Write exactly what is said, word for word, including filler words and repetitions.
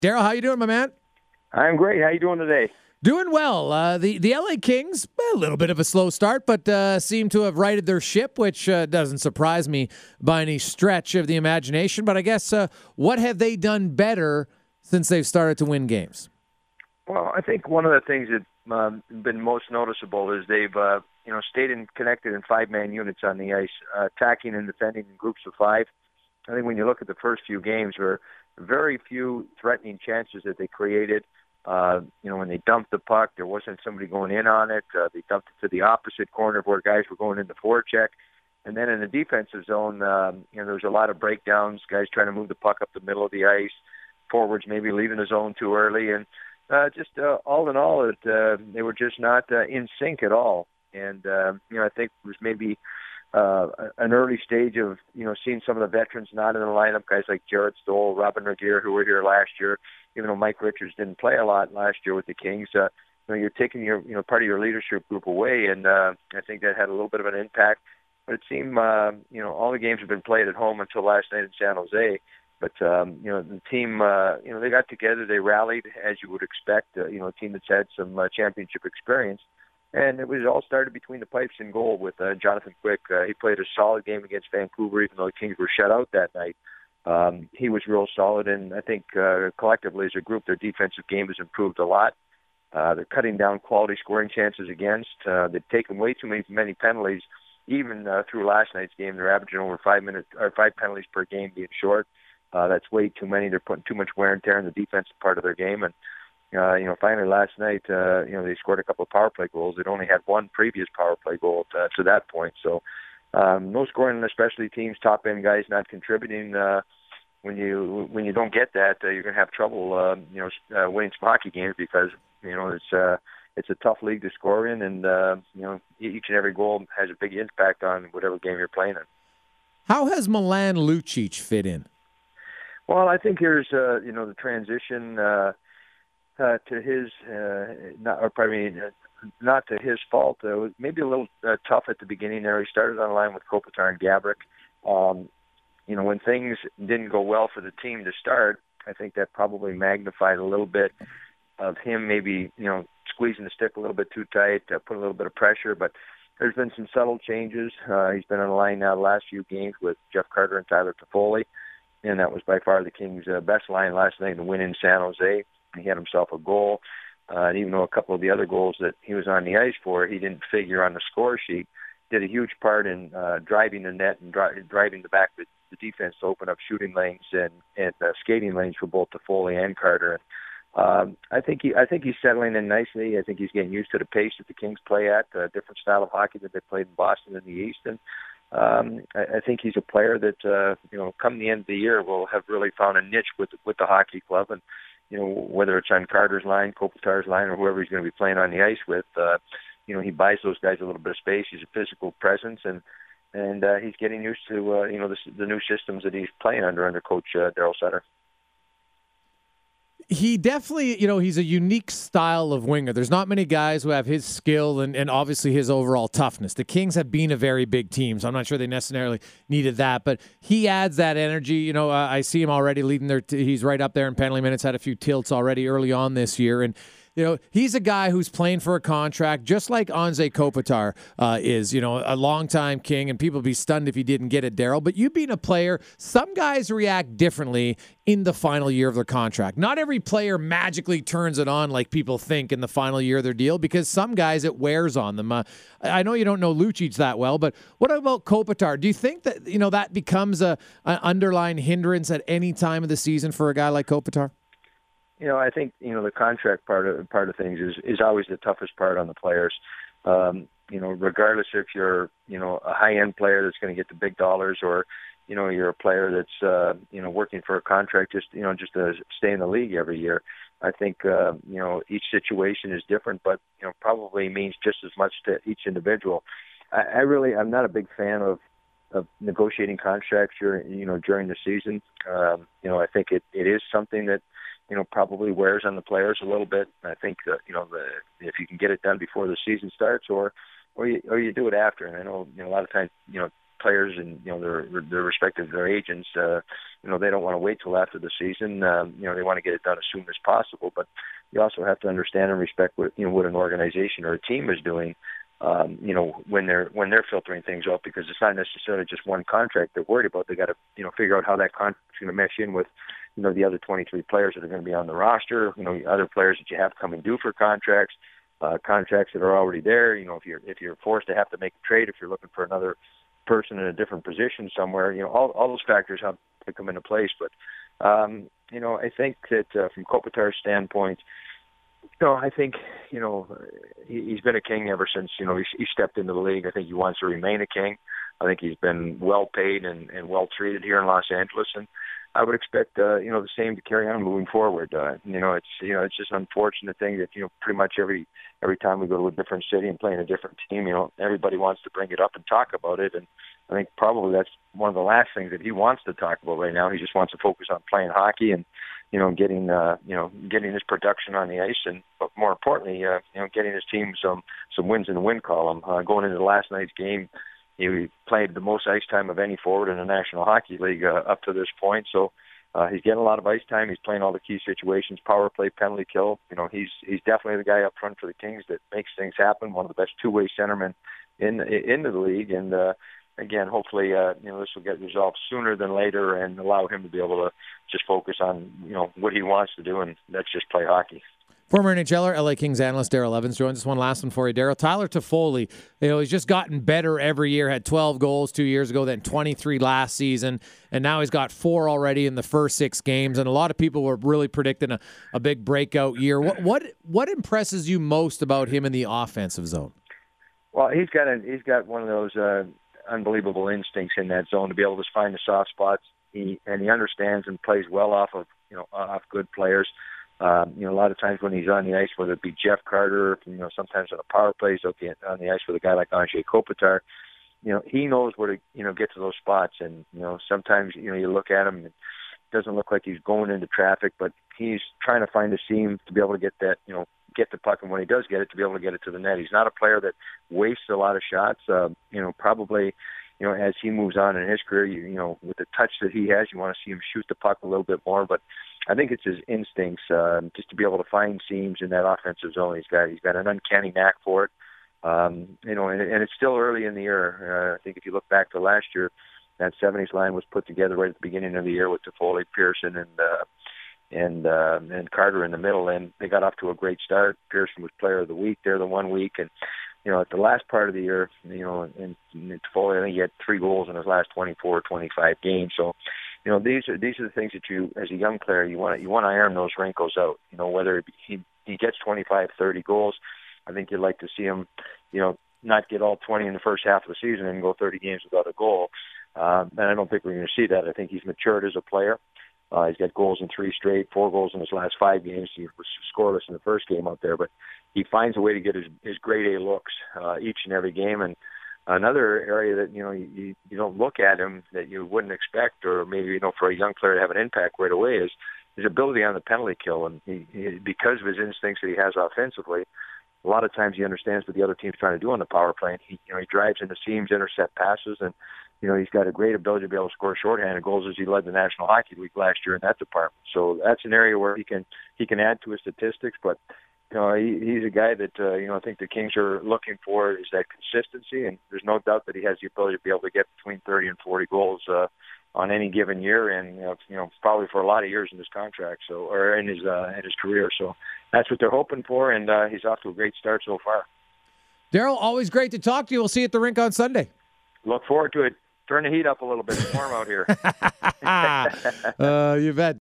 Daryl, how you doing, my man? I'm great. How you doing today? Doing well. Uh, the, the L A Kings, a little bit of a slow start, but uh, seem to have righted their ship, which uh, doesn't surprise me by any stretch of the imagination. But I guess, uh, what have they done better since they've started to win games? Well, I think one of the things that's um, been most noticeable is they've uh, you know stayed in, connected in five-man units on the ice, uh, attacking and defending in groups of five. I think when you look at the first few games, there were very few threatening chances that they created. Uh, you know, when they dumped the puck, there wasn't somebody going in on it. Uh, they dumped it to the opposite corner where guys were going into forecheck. And then in the defensive zone, um, you know, there was a lot of breakdowns, guys trying to move the puck up the middle of the ice, forwards maybe leaving the zone too early. And uh, just uh, all in all, it, uh, they were just not uh, in sync at all. And, uh, you know, I think it was maybe uh, an early stage of, you know, seeing some of the veterans not in the lineup, guys like Jared Stoll, Robin Regeer, who were here last year. Even though Mike Richards didn't play a lot last year with the Kings, uh, you know, you're taking your, you know, part of your leadership group away, and uh, I think that had a little bit of an impact. But it seemed, uh, you know, all the games have been played at home until last night in San Jose. But um, you know, the team, uh, you know, they got together, they rallied as you would expect. Uh, you know, a team that's had some uh, championship experience, and it was all started between the pipes and goal with uh, Jonathan Quick. Uh, he played a solid game against Vancouver, even though the Kings were shut out that night. Um, he was real solid, and I think uh, collectively as a group, their defensive game has improved a lot. Uh, they're cutting down quality scoring chances against. Uh, they've taken way too many, many penalties, even uh, through last night's game. They're averaging over five minutes or five penalties per game being short. Uh, that's way too many. They're putting too much wear and tear in the defensive part of their game. And uh, you know, finally last night, uh, you know, they scored a couple of power play goals. They'd only had one previous power play goal to, to that point. So. Um, no scoring in the specialty teams, top end guys not contributing. Uh, when you when you don't get that, uh, you're going to have trouble, uh, you know, uh, winning some hockey games because you know it's uh, it's a tough league to score in, and uh, you know each and every goal has a big impact on whatever game you're playing in. How has Milan Lucic fit in? Well, I think here's uh, you know the transition uh, uh, to his uh, not or probably. Uh, Not to his fault. Uh, it was maybe a little uh, tough at the beginning there. He started on the line with Kopitar and Gaborik. Um, you know, when things didn't go well for the team to start, I think that probably magnified a little bit of him maybe, you know, squeezing the stick a little bit too tight, uh, put a little bit of pressure. But there's been some subtle changes. Uh, he's been on the line now the last few games with Jeff Carter and Tyler Toffoli, and that was by far the Kings' uh, best line last night to win in San Jose. He had himself a goal. Uh, and even though a couple of the other goals that he was on the ice for, he didn't figure on the score sheet, did a huge part in uh, driving the net and dri- driving the back of the defense to open up shooting lanes and, and uh, skating lanes for both Toffoli and Carter. Um, I think he, I think he's settling in nicely. I think he's getting used to the pace that the Kings play at, a different style of hockey that they played in Boston in the East. And um, I, I think he's a player that, uh, you know, come the end of the year will have really found a niche with with the hockey club. And you know, whether it's on Carter's line, Kopitar's line, or whoever he's going to be playing on the ice with, uh, you know, he buys those guys a little bit of space. He's a physical presence, and and uh, he's getting used to, uh, you know, the, the new systems that he's playing under under Coach uh, Daryl Sutter. He definitely, you know, he's a unique style of winger. There's not many guys who have his skill and, and obviously his overall toughness. The Kings have been a very big team, so I'm not sure they necessarily needed that, but he adds that energy. You know, uh, I see him already leading their, t- he's right up there in penalty minutes, had a few tilts already early on this year, and you know, he's a guy who's playing for a contract, just like Anze Kopitar uh, is, you know, a longtime King, and people would be stunned if he didn't get it, Daryl. But you being a player, some guys react differently in the final year of their contract. Not every player magically turns it on like people think in the final year of their deal, because some guys, it wears on them. Uh, I know you don't know Lucic that well, but what about Kopitar? Do you think that, you know, that becomes a an underlying hindrance at any time of the season for a guy like Kopitar? You know, I think, you know, the contract part of part of things is, is always the toughest part on the players. Um, you know, regardless if you're, you know, a high-end player that's going to get the big dollars, or, you know, you're a player that's, uh, you know, working for a contract just, you know, just to stay in the league every year. I think, uh, you know, each situation is different, but, you know, probably means just as much to each individual. I, I really, I'm not a big fan of, of negotiating contracts during, you know, during the season. Um, you know, I think it, it is something that, you know, probably wears on the players a little bit. I think that, you know, the, if you can get it done before the season starts, or, or you, or you do it after. And I know, you know, a lot of times, you know, players and you know their their respective their agents, uh, you know, they don't want to wait till after the season. Um, you know, they want to get it done as soon as possible. But you also have to understand and respect what you know what an organization or a team is doing. Um, you know, when they're when they're filtering things out, because it's not necessarily just one contract they're worried about. They got to you know figure out how that contract's going to mesh in with you know the other twenty-three players that are going to be on the roster. You know, other players that you have coming due for contracts. Uh, contracts that are already there. You know, if you're if you're forced to have to make a trade, if you're looking for another person in a different position somewhere, you know, all all those factors have to come into place. But um, you know, I think that uh, from Kopitar's standpoint, you know, I think you know he, he's been a king ever since you know he, he stepped into the league. I think he wants to remain a king. I think he's been well paid and, and well treated here in Los Angeles, and I would expect, uh, you know, the same to carry on moving forward. Uh, you know, it's you know, it's just an unfortunate thing that you know, pretty much every every time we go to a different city and play in a different team, you know, everybody wants to bring it up and talk about it. And I think probably that's one of the last things that he wants to talk about right now. He just wants to focus on playing hockey and, you know, getting, uh, you know, getting his production on the ice, and but more importantly, uh, you know, getting his team some some wins in the win column. Uh, going into last night's game, he played the most ice time of any forward in the National Hockey League uh, up to this point. So uh, he's getting a lot of ice time. He's playing all the key situations, power play, penalty kill. You know, he's he's definitely the guy up front for the Kings that makes things happen. One of the best two-way centermen in in the league. And uh, again, hopefully, uh, you know, this will get resolved sooner than later and allow him to be able to just focus on you know what he wants to do, and that's just play hockey. Former NHLer, L A Kings analyst Daryl Evans joins us. One last one for you, Daryl. Tyler Toffoli, you know, he's just gotten better every year. Had twelve goals two years ago, then twenty-three last season, and now he's got four already in the first six games. And a lot of people were really predicting a, a big breakout year. What what what impresses you most about him in the offensive zone? Well, he's got a, he's got one of those uh, unbelievable instincts in that zone to be able to find the soft spots. He and he understands and plays well off of you know off good players. Um, you know, a lot of times when he's on the ice, whether it be Jeff Carter, you know, sometimes on a power play, he's okay on the ice with a guy like Anze Kopitar. You know, he knows where to, you know, get to those spots. And, you know, sometimes, you know, you look at him and it doesn't look like he's going into traffic, but he's trying to find a seam to be able to get that, you know, get the puck. And when he does get it, to be able to get it to the net. He's not a player that wastes a lot of shots. Uh, you know, probably, you know, as he moves on in his career, you, you know, with the touch that he has, you want to see him shoot the puck a little bit more. But I think it's his instincts, uh, just to be able to find seams in that offensive zone. He's got he's got an uncanny knack for it, um, you know, and, and it's still early in the year. Uh, I think if you look back to last year, that seventies line was put together right at the beginning of the year with Toffoli, Pearson, and uh, and uh, and Carter in the middle, and they got off to a great start. Pearson was Player of the Week there the one week, and you know, at the last part of the year, you know, and, and Toffoli, I think he had three goals in his last twenty-four, twenty-five games. So, you know, these are these are the things that you, as a young player, you want to, you want to iron those wrinkles out. You know, whether he he gets twenty-five, thirty goals, I think you'd like to see him, you know, not get all twenty in the first half of the season and go thirty games without a goal. Um, and I don't think we're going to see that. I think he's matured as a player. Uh, he's got goals in three straight, four goals in his last five games. He was scoreless in the first game out there, but he finds a way to get his, his grade A looks uh, each and every game. And another area that, you know, you, you don't look at him that you wouldn't expect, or maybe, you know, for a young player to have an impact right away, is his ability on the penalty kill. And he, he, because of his instincts that he has offensively, a lot of times he understands what the other team's trying to do on the power play. And he, you know, he drives into seams, intercept passes, and you know, he's got a great ability to be able to score shorthanded goals, as he led the National Hockey League last year in that department. So that's an area where he can he can add to his statistics. But you know, he, he's a guy that uh, you know I think the Kings are looking for, is that consistency, and there's no doubt that he has the ability to be able to get between thirty and forty goals uh, on any given year, and you know, you know, probably for a lot of years in his contract, so or in his uh, in his career. So that's what they're hoping for, and uh, he's off to a great start so far. Daryl, always great to talk to you. We'll see you at the rink on Sunday. Look forward to it. Turn the heat up a little bit. It's warm out here. uh, you bet.